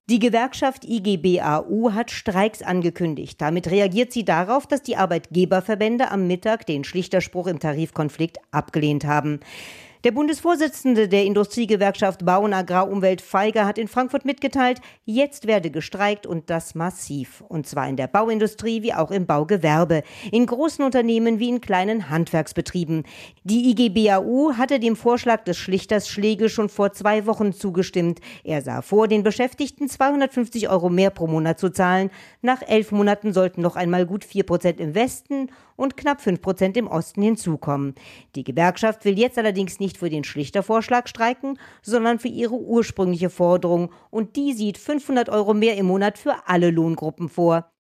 Die Gewerkschaft IG BAU hat Streiks angekündigt. Damit reagiert sie darauf, dass die Arbeitgeberverbände am Mittag den Schlichterspruch im Tarifkonflikt abgelehnt haben. Der Bundesvorsitzende der Industriegewerkschaft Bau und Agrarumwelt Feiger hat in Frankfurt mitgeteilt, jetzt werde gestreikt und das massiv. Und zwar in der Bauindustrie wie auch im Baugewerbe, in großen Unternehmen wie in kleinen Handwerksbetrieben. Die IG BAU hatte dem Vorschlag des Schlichters Schlegel schon vor 2 Wochen zugestimmt. Er sah vor, den Beschäftigten 250 € mehr pro Monat zu zahlen. Nach 11 Monaten sollten noch einmal gut 4% im Westen und knapp 5% im Osten hinzukommen. Die Gewerkschaft will jetzt allerdings nicht für den Schlichtervorschlag streiken, sondern für ihre ursprüngliche Forderung. Und die sieht 500 € mehr im Monat für alle Lohngruppen vor.